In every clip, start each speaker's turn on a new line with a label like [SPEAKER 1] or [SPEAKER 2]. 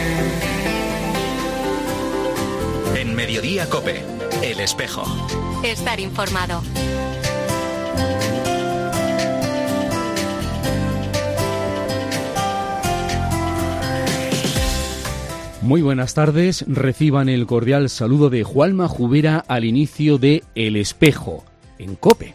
[SPEAKER 1] En Mediodía COPE, El Espejo.
[SPEAKER 2] Estar informado.
[SPEAKER 3] Muy buenas tardes, reciban el cordial saludo de Juanma Jubera al inicio de El Espejo, en COPE.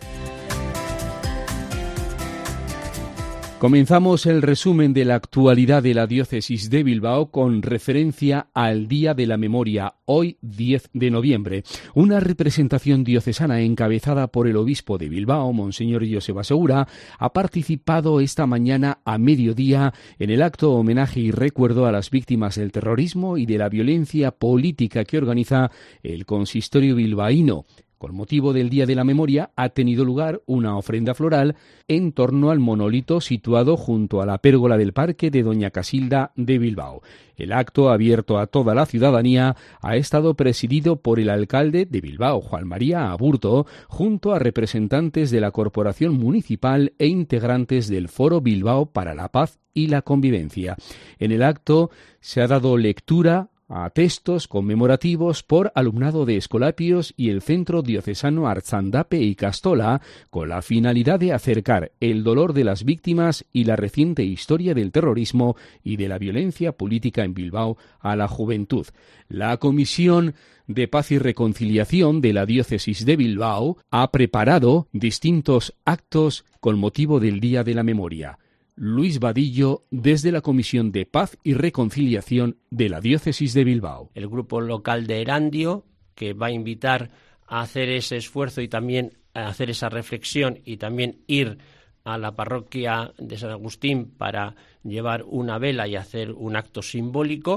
[SPEAKER 3] Comenzamos el resumen de la actualidad de la diócesis de Bilbao con referencia al Día de la Memoria, hoy 10 de noviembre. Una representación diocesana encabezada por el obispo de Bilbao, Monseñor Joseba Segura, ha participado esta mañana a mediodía en el acto homenaje y recuerdo a las víctimas del terrorismo y de la violencia política que organiza el consistorio bilbaíno. Con motivo del Día de la Memoria ha tenido lugar una ofrenda floral en torno al monolito situado junto a la pérgola del Parque de Doña Casilda de Bilbao. El acto, abierto a toda la ciudadanía, ha estado presidido por el alcalde de Bilbao, Juan María Aburto, junto a representantes de la Corporación Municipal e integrantes del Foro Bilbao para la Paz y la Convivencia. En el acto se ha dado lectura a textos conmemorativos por alumnado de Escolapios y el Centro Diocesano Artzandape y Castola, con la finalidad de acercar el dolor de las víctimas y la reciente historia del terrorismo y de la violencia política en Bilbao a la juventud. La Comisión de Paz y Reconciliación de la Diócesis de Bilbao ha preparado distintos actos con motivo del Día de la Memoria. Luis Vadillo, desde la Comisión de Paz y Reconciliación de la Diócesis de Bilbao.
[SPEAKER 4] El grupo local de Erandio, que va a invitar a hacer ese esfuerzo y también a hacer esa reflexión y también ir a la parroquia de San Agustín para llevar una vela y hacer un acto simbólico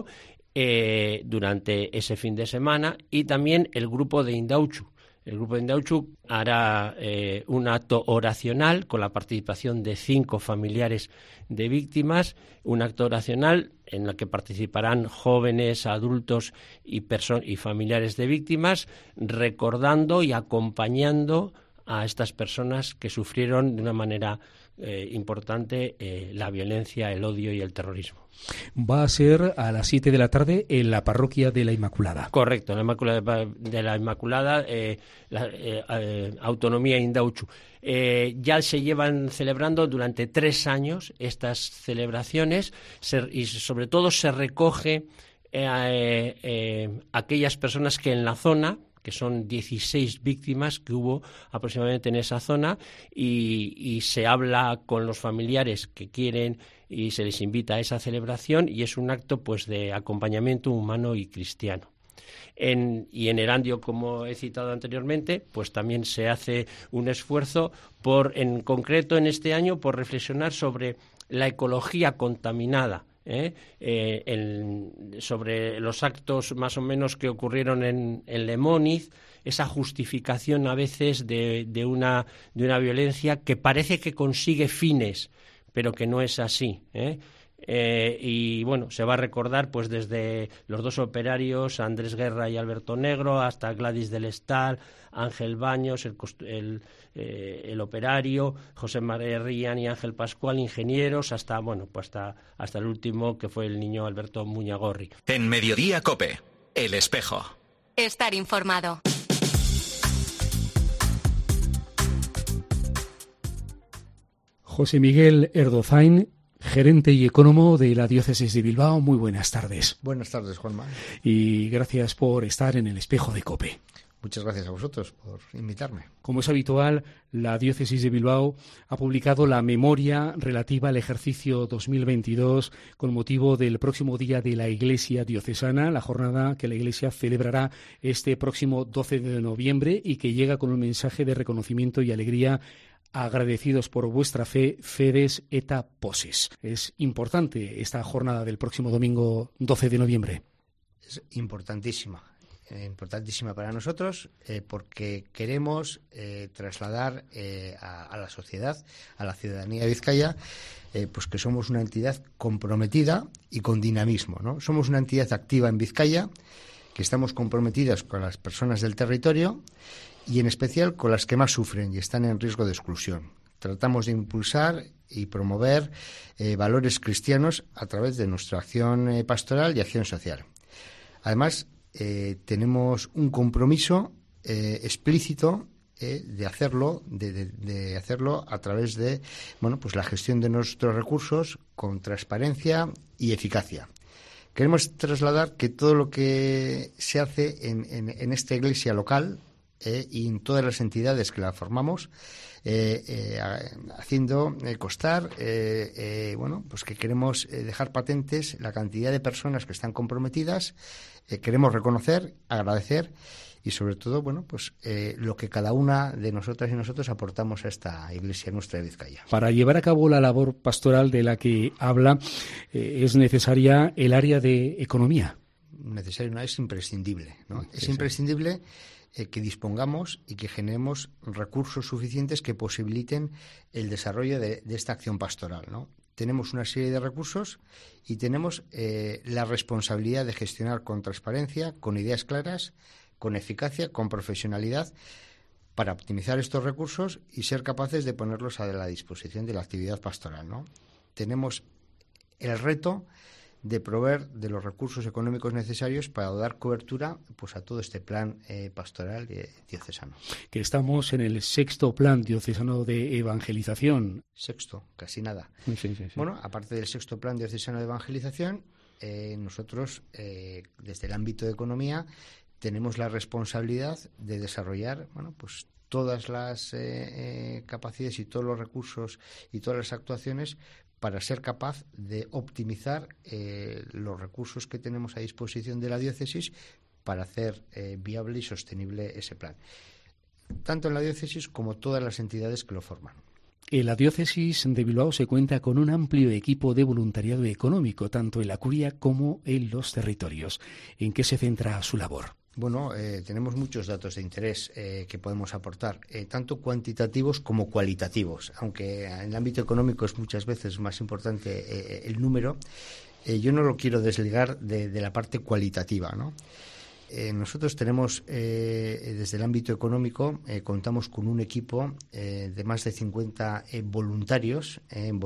[SPEAKER 4] durante ese fin de semana, y también el grupo de Indautxu. El grupo de Indautxu hará un acto oracional con la participación de 5 familiares de víctimas, un acto oracional en el que participarán jóvenes, adultos y familiares de víctimas, recordando y acompañando a estas personas que sufrieron de una manera importante la violencia, el odio y el terrorismo.
[SPEAKER 3] Va a ser a las 7 de la tarde en la parroquia de la Inmaculada.
[SPEAKER 4] Correcto, en la Inmaculada, Autonomía Indautxu. Ya se llevan celebrando durante 3 años estas celebraciones y sobre todo se recoge aquellas personas que en la zona, que son 16 víctimas que hubo aproximadamente en esa zona, y se habla con los familiares que quieren y se les invita a esa celebración, y es un acto pues de acompañamiento humano y cristiano. Y en Erandio, como he citado anteriormente, pues también se hace un esfuerzo en concreto en este año por reflexionar sobre la ecología contaminada, sobre los actos más o menos que ocurrieron en Lemóniz, esa justificación a veces de una violencia que parece que consigue fines, pero que no es así, y bueno, se va a recordar pues desde los 2 operarios, Andrés Guerra y Alberto Negro, hasta Gladys del Estal, Ángel Baños, el operario, José María Rian y Ángel Pascual, ingenieros, hasta el último, que fue el niño Alberto Muñagorri.
[SPEAKER 1] En Mediodía COPE, El Espejo.
[SPEAKER 2] Estar informado.
[SPEAKER 3] José Miguel Erdozain, gerente y economo de la Diócesis de Bilbao, muy buenas tardes.
[SPEAKER 5] Buenas tardes, Juanma.
[SPEAKER 3] Y gracias por estar en el Espejo de COPE.
[SPEAKER 5] Muchas gracias a vosotros por invitarme.
[SPEAKER 3] Como es habitual, la Diócesis de Bilbao ha publicado la memoria relativa al ejercicio 2022 con motivo del próximo Día de la Iglesia Diocesana, la jornada que la Iglesia celebrará este próximo 12 de noviembre y que llega con un mensaje de reconocimiento y alegría. Agradecidos por vuestra fe, Fedes eta Posses. Es importante esta jornada del próximo domingo 12 de noviembre.
[SPEAKER 5] Es importantísima para nosotros porque queremos trasladar a la sociedad, a la ciudadanía de Vizcaya, pues que somos una entidad comprometida y con dinamismo, ¿no? Somos una entidad activa en Vizcaya, que estamos comprometidas con las personas del territorio y en especial con las que más sufren y están en riesgo de exclusión. Tratamos de impulsar y promover valores cristianos a través de nuestra acción pastoral y acción social. Además, tenemos un compromiso explícito de hacerlo a través de pues la gestión de nuestros recursos con transparencia y eficacia. Queremos trasladar que todo lo que se hace en esta iglesia local y en todas las entidades que la formamos, haciendo constar pues que queremos dejar patentes la cantidad de personas que están comprometidas, queremos reconocer, agradecer y sobre todo pues lo que cada una de nosotras y nosotros aportamos a esta iglesia nuestra de Vizcaya.
[SPEAKER 3] Para llevar a cabo la labor pastoral de la que habla, es necesaria el área de economía.
[SPEAKER 5] Necesario, es imprescindible, ¿no? Es imprescindible que dispongamos y que generemos recursos suficientes que posibiliten el desarrollo de esta acción pastoral, ¿no? Tenemos una serie de recursos y tenemos la responsabilidad de gestionar con transparencia, con ideas claras, con eficacia, con profesionalidad, para optimizar estos recursos y ser capaces de ponerlos a la disposición de la actividad pastoral, ¿no? Tenemos el reto de proveer de los recursos económicos necesarios para dar cobertura a todo este plan pastoral diocesano.
[SPEAKER 3] Que estamos en el 6º plan diocesano de evangelización.
[SPEAKER 5] 6º, casi nada.
[SPEAKER 3] Sí.
[SPEAKER 5] Bueno, aparte del 6º plan diocesano de evangelización, nosotros, desde el ámbito de economía, tenemos la responsabilidad de desarrollar todas las capacidades y todos los recursos y todas las actuaciones para ser capaz de optimizar los recursos que tenemos a disposición de la diócesis para hacer viable y sostenible ese plan, tanto en la diócesis como todas las entidades que lo forman.
[SPEAKER 3] En la diócesis de Bilbao se cuenta con un amplio equipo de voluntariado económico, tanto en la curia como en los territorios. ¿En qué se centra su labor?
[SPEAKER 5] Bueno, tenemos muchos datos de interés que podemos aportar, tanto cuantitativos como cualitativos, aunque en el ámbito económico es muchas veces más importante el número. Yo no lo quiero desligar de la parte cualitativa, ¿no? Nosotros tenemos, desde el ámbito económico, contamos con un equipo de más de 50 voluntarios,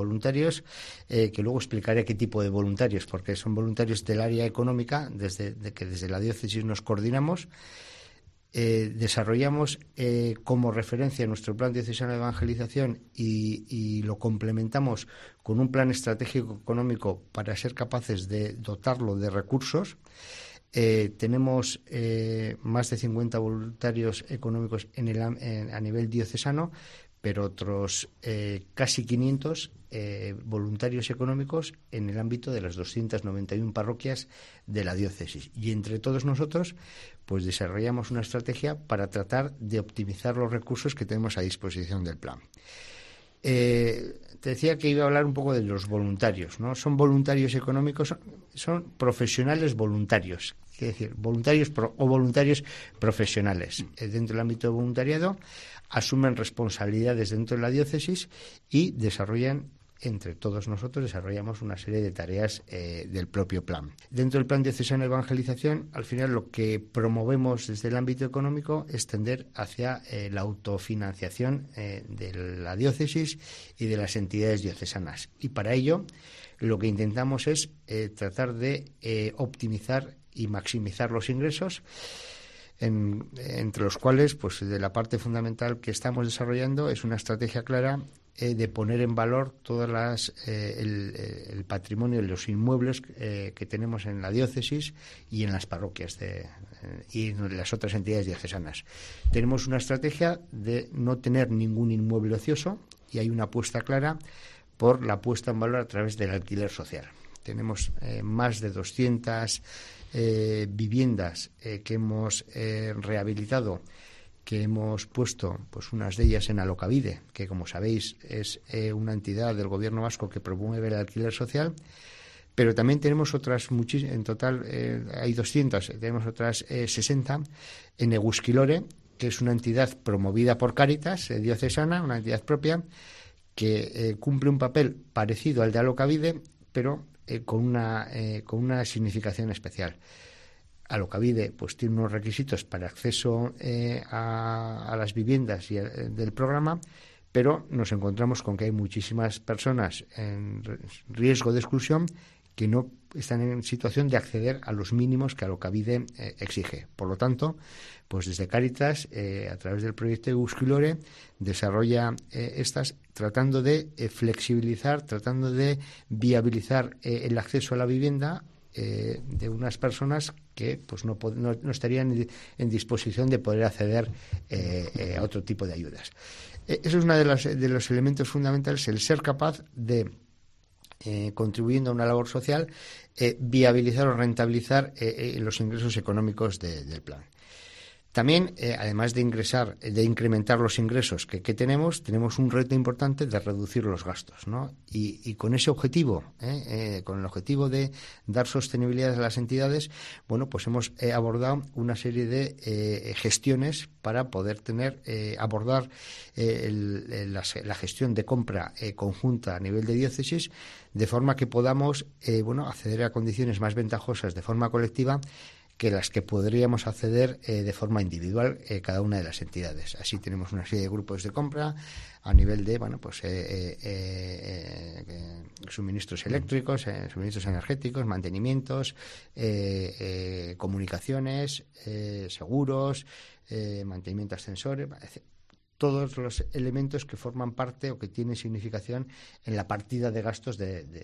[SPEAKER 5] que luego explicaré qué tipo de voluntarios, porque son voluntarios del área económica, desde la diócesis nos coordinamos. Desarrollamos como referencia nuestro plan diocesano de evangelización y lo complementamos con un plan estratégico económico para ser capaces de dotarlo de recursos. Tenemos más de 50 voluntarios económicos a nivel diocesano, pero otros casi 500 voluntarios económicos en el ámbito de las 291 parroquias de la diócesis. Y entre todos nosotros, pues desarrollamos una estrategia para tratar de optimizar los recursos que tenemos a disposición del plan. Te decía que iba a hablar un poco de los voluntarios, ¿no? Son voluntarios económicos, son profesionales voluntarios, es decir, voluntarios profesionales. Dentro del ámbito de voluntariado asumen responsabilidades dentro de la diócesis y desarrollan, entre todos nosotros, desarrollamos una serie de tareas del propio plan. Dentro del plan diocesano de evangelización, al final lo que promovemos desde el ámbito económico es tender hacia la autofinanciación de la diócesis y de las entidades diocesanas. Y para ello, lo que intentamos es tratar de optimizar y maximizar los ingresos, entre los cuales, pues de la parte fundamental que estamos desarrollando es una estrategia clara de poner en valor todas el patrimonio de los inmuebles que tenemos en la diócesis y en las parroquias y en las otras entidades diocesanas. Tenemos una estrategia de no tener ningún inmueble ocioso y hay una apuesta clara por la puesta en valor a través del alquiler social. Tenemos más de 200 viviendas que hemos rehabilitado, que hemos puesto, pues unas de ellas en Alokabide, que como sabéis es una entidad del gobierno vasco que promueve el alquiler social, pero también tenemos otras muchísimas, en total hay 200, tenemos otras 60 en Egusquilore, que es una entidad promovida por Cáritas diocesana, una entidad propia, que cumple un papel parecido al de Alokabide, pero con una significación especial. Alokabide pues tiene unos requisitos para acceso a las viviendas del programa, pero nos encontramos con que hay muchísimas personas en riesgo de exclusión que no están en situación de acceder a los mínimos que Alokabide exige. Por lo tanto, pues desde Cáritas, a través del proyecto Euskilore, desarrolla estas tratando de flexibilizar, tratando de viabilizar el acceso a la vivienda de unas personas que pues no estarían en disposición de poder acceder a otro tipo de ayudas. Eso es uno de los elementos fundamentales, el ser capaz de, contribuyendo a una labor social, viabilizar o rentabilizar los ingresos económicos del plan. También, además de incrementar los ingresos que tenemos un reto importante de reducir los gastos, ¿no? Y con ese objetivo, con el objetivo de dar sostenibilidad a las entidades, bueno, pues hemos abordado una serie de gestiones para poder abordar la gestión de compra conjunta a nivel de diócesis, de forma que podamos, acceder a condiciones más ventajosas de forma colectiva que las que podríamos acceder de forma individual cada una de las entidades. Así tenemos una serie de grupos de compra a nivel de suministros eléctricos, suministros energéticos, mantenimientos, comunicaciones, seguros, mantenimiento de ascensores, etc. Todos los elementos que forman parte o que tienen significación en la partida de gastos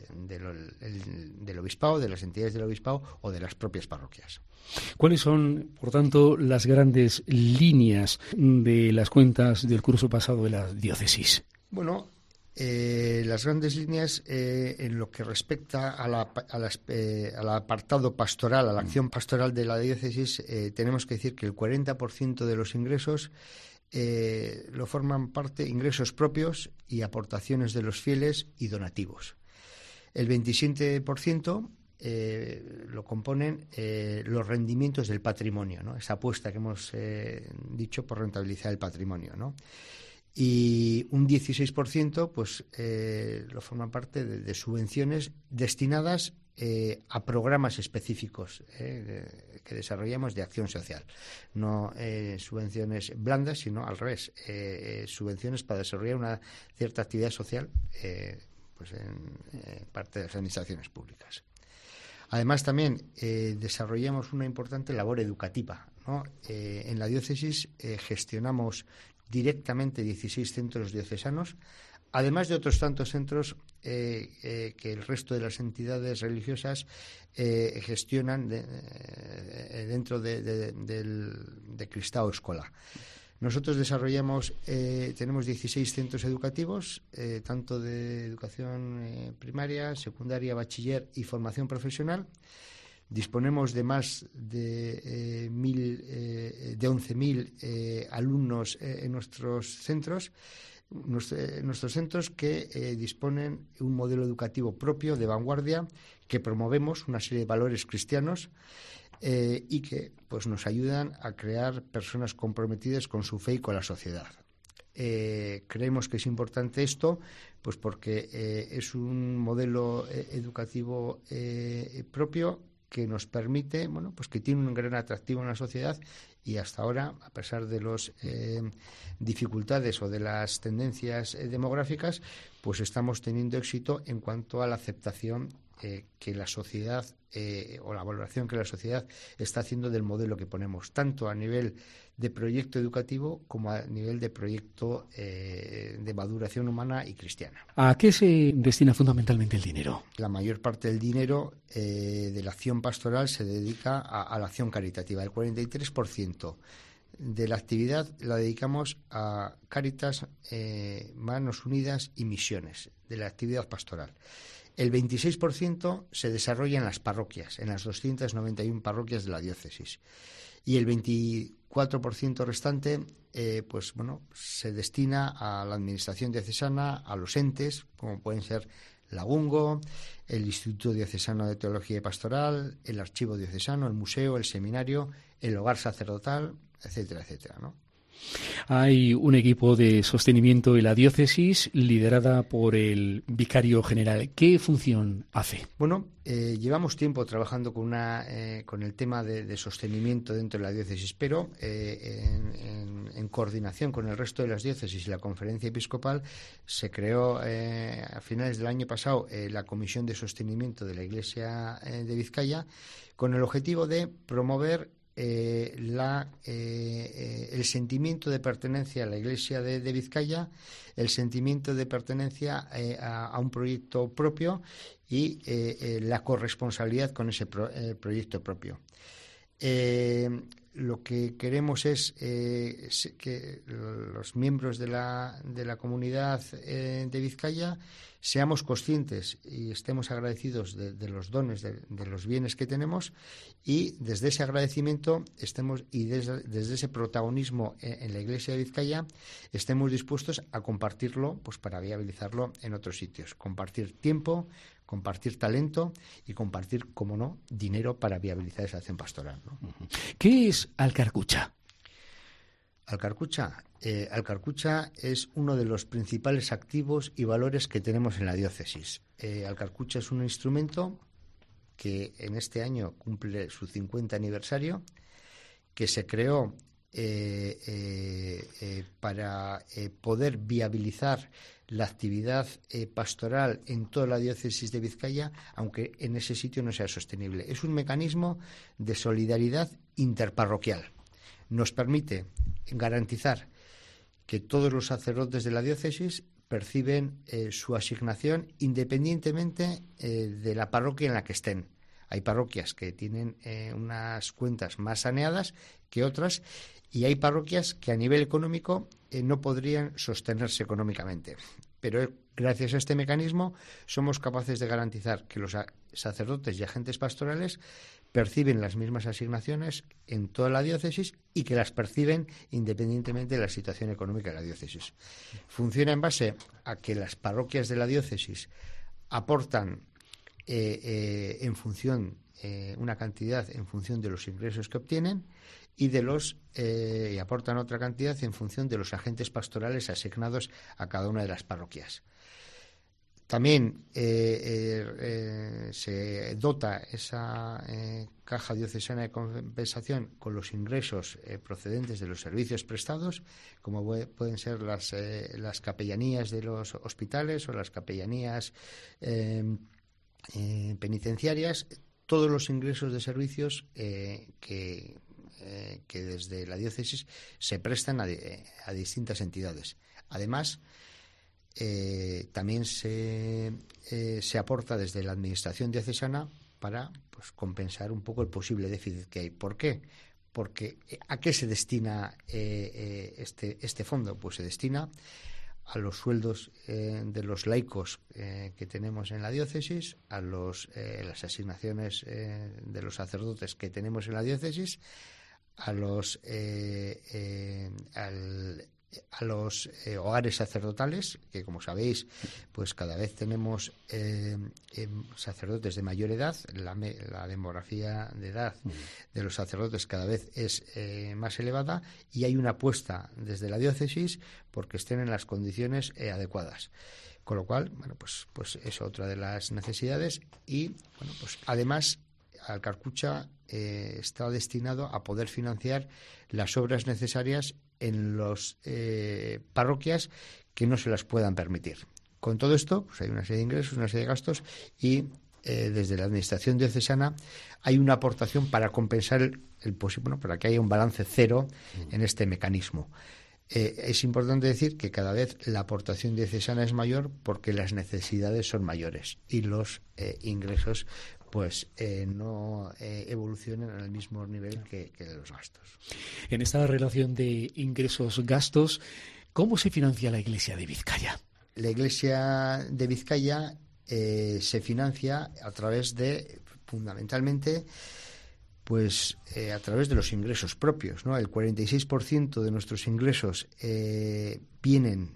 [SPEAKER 5] del obispado, de las entidades del obispado o de las propias parroquias.
[SPEAKER 3] ¿Cuáles son, por tanto, las grandes líneas de las cuentas del curso pasado de la diócesis?
[SPEAKER 5] Bueno, las grandes líneas en lo que respecta al apartado pastoral, a la acción pastoral de la diócesis, tenemos que decir que el 40% de los ingresos lo forman parte ingresos propios y aportaciones de los fieles y donativos. El 27% lo componen los rendimientos del patrimonio, ¿no? Esa apuesta que hemos dicho por rentabilizar el patrimonio, ¿no? Y un 16% pues lo forman parte de subvenciones destinadas a programas específicos que desarrollamos de acción social. No subvenciones blandas, sino al revés, subvenciones para desarrollar una cierta actividad social pues en parte de las administraciones públicas. Además, también desarrollamos una importante labor educativa, ¿no? En la diócesis gestionamos directamente 16 centros diocesanos, además de otros tantos centros que el resto de las entidades religiosas gestionan dentro de Kristau Eskola. Nosotros tenemos 16 centros educativos, tanto de educación primaria, secundaria, bachiller y formación profesional. Disponemos de más de 11.000 alumnos en nuestros centros. Nuestros centros que disponen de un modelo educativo propio de vanguardia, que promovemos una serie de valores cristianos y que pues nos ayudan a crear personas comprometidas con su fe y con la sociedad. Creemos que es importante esto, pues porque es un modelo educativo propio que nos permite, pues que tiene un gran atractivo en la sociedad, y hasta ahora, a pesar de las dificultades o de las tendencias demográficas, pues estamos teniendo éxito en cuanto a la aceptación que la sociedad o la valoración que la sociedad está haciendo del modelo que ponemos, tanto a nivel de proyecto educativo como a nivel de proyecto de maduración humana y cristiana.
[SPEAKER 3] ¿A qué se destina fundamentalmente el dinero?
[SPEAKER 5] La mayor parte del dinero de la acción pastoral se dedica a la acción caritativa. El 43% de la actividad la dedicamos a Cáritas, Manos Unidas y Misiones, de la actividad pastoral. El 26% se desarrolla en las parroquias, en las 291 parroquias de la diócesis. Y el 24% restante se destina a la administración diocesana, a los entes, como pueden ser Lagungo, el Instituto Diocesano de Teología y Pastoral, el Archivo Diocesano, el Museo, el Seminario, el Hogar Sacerdotal, etcétera, etcétera, ¿no?
[SPEAKER 3] Hay un equipo de sostenimiento en la diócesis liderada por el vicario general. ¿Qué función hace?
[SPEAKER 5] Bueno, llevamos tiempo trabajando con el tema de sostenimiento dentro de la diócesis, pero en coordinación con el resto de las diócesis y la Conferencia Episcopal se creó a finales del año pasado la Comisión de Sostenimiento de la Iglesia de Vizcaya con el objetivo de promover el sentimiento de pertenencia a la Iglesia de Vizcaya, el sentimiento de pertenencia a un proyecto propio y la corresponsabilidad con ese proyecto propio. Lo que queremos es que los miembros de la comunidad de Vizcaya seamos conscientes y estemos agradecidos de los dones, de los bienes que tenemos, y desde ese agradecimiento desde ese protagonismo en la Iglesia de Vizcaya estemos dispuestos a compartirlo, pues para viabilizarlo en otros sitios, compartir tiempo, compartir talento y compartir, como no, dinero para viabilizar esa acción pastoral, ¿no?
[SPEAKER 3] ¿Qué es Alcarcucha?
[SPEAKER 5] Alcarcucha es uno de los principales activos y valores que tenemos en la diócesis. Alcarcucha es un instrumento que en este año cumple su 50 aniversario, que se creó para poder viabilizar la actividad pastoral en toda la diócesis de Vizcaya, aunque en ese sitio no sea sostenible. Es un mecanismo de solidaridad interparroquial. Nos permite garantizar que todos los sacerdotes de la diócesis perciben su asignación independientemente de la parroquia en la que estén. Hay parroquias que tienen unas cuentas más saneadas que otras, y hay parroquias que a nivel económico no podrían sostenerse económicamente. Pero gracias a este mecanismo somos capaces de garantizar que los sacerdotes y agentes pastorales perciben las mismas asignaciones en toda la diócesis y que las perciben independientemente de la situación económica de la diócesis. Funciona en base a que las parroquias de la diócesis aportan en función una cantidad en función de los ingresos que obtienen y y aportan otra cantidad en función de los agentes pastorales asignados a cada una de las parroquias. También se dota esa caja diocesana de compensación con los ingresos procedentes de los servicios prestados, como pueden ser las capellanías de los hospitales o las capellanías penitenciarias, todos los ingresos de servicios que desde la diócesis se prestan a distintas entidades. Además, también se aporta desde la administración diocesana para compensar un poco el posible déficit que hay. ¿Por qué? Porque ¿a qué se destina este fondo? Pues se destina a los sueldos de los laicos que tenemos en la diócesis, a las asignaciones de los sacerdotes que tenemos en la diócesis, a los hogares sacerdotales, que como sabéis, pues cada vez tenemos sacerdotes de mayor edad. La demografía de edad de los sacerdotes cada vez es más elevada, y hay una apuesta desde la diócesis porque estén en las condiciones adecuadas. Con lo cual, bueno, pues es otra de las necesidades. Y bueno, pues además Alcarcucha está destinado a poder financiar las obras necesarias en las parroquias que no se las puedan permitir. Con todo esto, pues hay una serie de ingresos, una serie de gastos, y desde la administración diocesana hay una aportación para compensar el posible, para que haya un balance cero en este mecanismo. Es importante decir que cada vez la aportación diocesana es mayor porque las necesidades son mayores y los ingresos no evolucionan al mismo nivel que los gastos.
[SPEAKER 3] En esta relación de ingresos-gastos, ¿cómo se financia la Iglesia de Vizcaya?
[SPEAKER 5] La Iglesia de Vizcaya se financia a través fundamentalmente, a través de los ingresos propios, ¿no? El 46% de nuestros ingresos vienen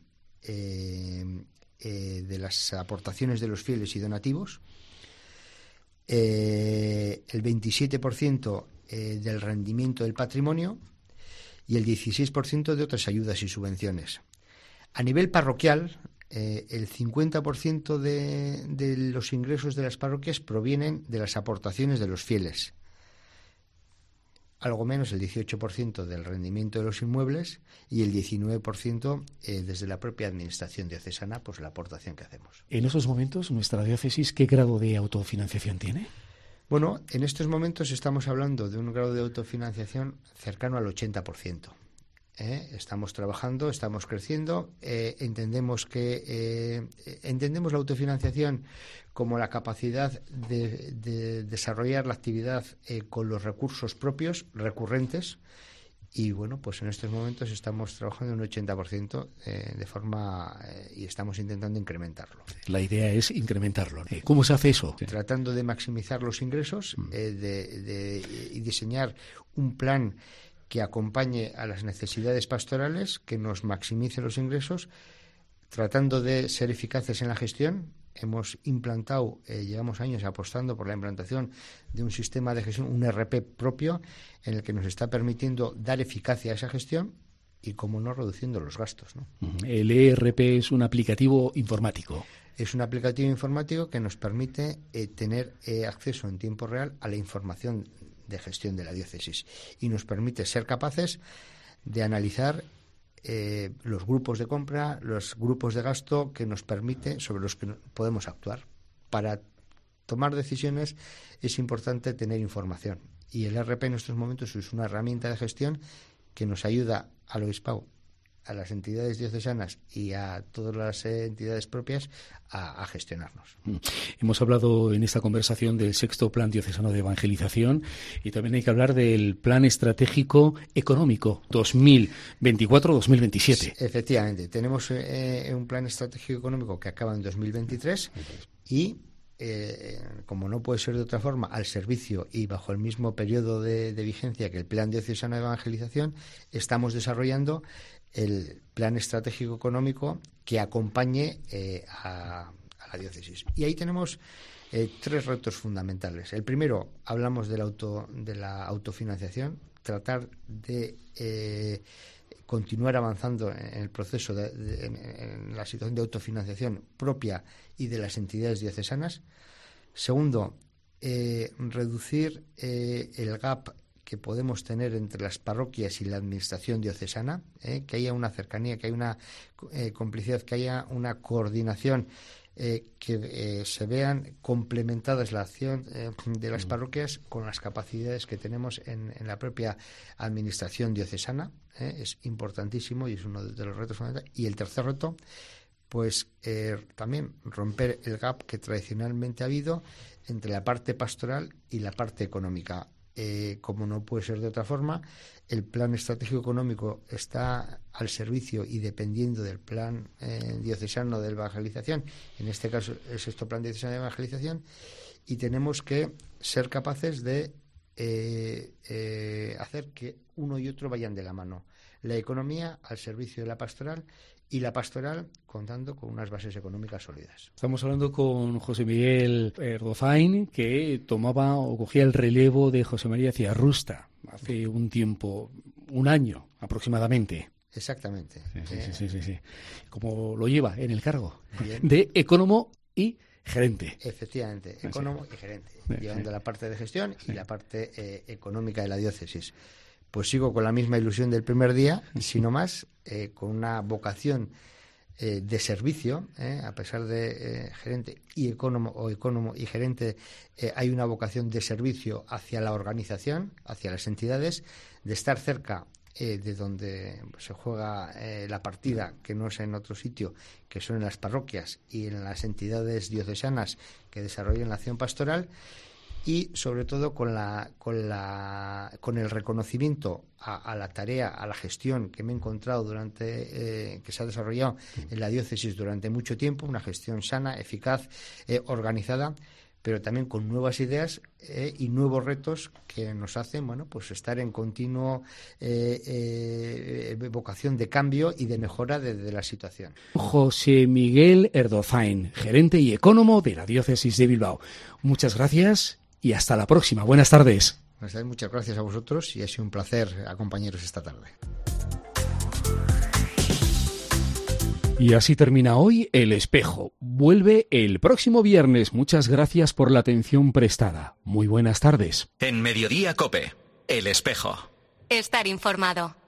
[SPEAKER 5] de las aportaciones de los fieles y donativos. El 27% del rendimiento del patrimonio, y el 16% de otras ayudas y subvenciones. A nivel parroquial, el 50% de los ingresos de las parroquias provienen de las aportaciones de los fieles. Algo menos el 18% del rendimiento de los inmuebles y el 19% desde la propia administración diocesana, pues la aportación que hacemos.
[SPEAKER 3] En esos momentos, nuestra diócesis, ¿qué grado de autofinanciación tiene?
[SPEAKER 5] Bueno, en estos momentos estamos hablando de un grado de autofinanciación cercano al 80%. Estamos trabajando, estamos creciendo, entendemos la autofinanciación como la capacidad de desarrollar la actividad con los recursos propios recurrentes, y bueno, pues en estos momentos estamos trabajando en un 80% de forma y estamos intentando incrementarlo.
[SPEAKER 3] La idea es incrementarlo. ¿Cómo se hace eso?
[SPEAKER 5] Tratando de maximizar los ingresos y diseñar un plan que acompañe a las necesidades pastorales, que nos maximice los ingresos, tratando de ser eficaces en la gestión. Hemos implantado, llevamos años apostando por la implantación de un sistema de gestión, un ERP propio, en el que nos está permitiendo dar eficacia a esa gestión y, como no, reduciendo los gastos, ¿no?
[SPEAKER 3] El ERP es un aplicativo informático.
[SPEAKER 5] Es un aplicativo informático que nos permite tener acceso en tiempo real a la información de gestión de la diócesis y nos permite ser capaces de analizar los grupos de compra, los grupos de gasto que nos permite, sobre los que podemos actuar. Para tomar decisiones es importante tener información, y el ERP en estos momentos es una herramienta de gestión que nos ayuda al obispado, a las entidades diocesanas y a todas las entidades propias a gestionarnos.
[SPEAKER 3] Hemos hablado en esta conversación del sexto Plan Diocesano de Evangelización, y también hay que hablar del Plan Estratégico Económico 2024-2027.
[SPEAKER 5] Efectivamente, tenemos un Plan Estratégico Económico que acaba en 2023 y, como no puede ser de otra forma, al servicio y bajo el mismo periodo de vigencia que el Plan Diocesano de Evangelización, estamos desarrollando el Plan Estratégico Económico que acompañe a la diócesis. Y ahí tenemos tres retos fundamentales. El primero, hablamos de la autofinanciación, tratar de continuar avanzando en el proceso en la situación de autofinanciación propia y de las entidades diocesanas. Segundo, reducir el gap que podemos tener entre las parroquias y la administración diocesana, que haya una cercanía, que haya una complicidad, que haya una coordinación, que se vean complementadas la acción de las parroquias con las capacidades que tenemos en la propia administración diocesana. Es importantísimo y es uno de los retos fundamentales. Y el tercer reto, pues también romper el gap que tradicionalmente ha habido entre la parte pastoral y la parte económica. Como no puede ser de otra forma, el Plan Estratégico Económico está al servicio y dependiendo del Plan Diocesano de Evangelización, en este caso el sexto Plan Diocesano de Evangelización, y tenemos que ser capaces de hacer que uno y otro vayan de la mano. La economía al servicio de la pastoral y la pastoral contando con unas bases económicas sólidas.
[SPEAKER 3] Estamos hablando con José Miguel Erdozain, que tomaba o cogía el relevo de José María Ciarrusta hace un tiempo, un año aproximadamente.
[SPEAKER 5] Exactamente.
[SPEAKER 3] Sí. ¿Cómo lo lleva en el cargo?
[SPEAKER 5] Bien.
[SPEAKER 3] De ecónomo y gerente.
[SPEAKER 5] Efectivamente, ecónomo y gerente, llevando la parte de gestión y la parte económica de la diócesis. Pues sigo con la misma ilusión del primer día, sino más, con una vocación de servicio, a pesar de gerente y ecónomo y gerente, hay una vocación de servicio hacia la organización, hacia las entidades, de estar cerca de donde se juega la partida, que no es en otro sitio, que son en las parroquias y en las entidades diocesanas que desarrollan la acción pastoral, y sobre todo con el reconocimiento a la tarea, a la gestión que me he encontrado que se ha desarrollado en la diócesis durante mucho tiempo, una gestión sana, eficaz, organizada, pero también con nuevas ideas y nuevos retos que nos hacen, pues estar en continuo vocación de cambio y de mejora de la situación.
[SPEAKER 3] José Miguel Erdozain, gerente y ecónomo de la diócesis de Bilbao. Muchas gracias y hasta la próxima. Buenas tardes.
[SPEAKER 5] Muchas gracias a vosotros y ha sido un placer acompañaros esta tarde.
[SPEAKER 3] Y así termina hoy El Espejo. Vuelve el próximo viernes. Muchas gracias por la atención prestada. Muy buenas tardes.
[SPEAKER 1] En Mediodía COPE, El Espejo.
[SPEAKER 2] Estar informado.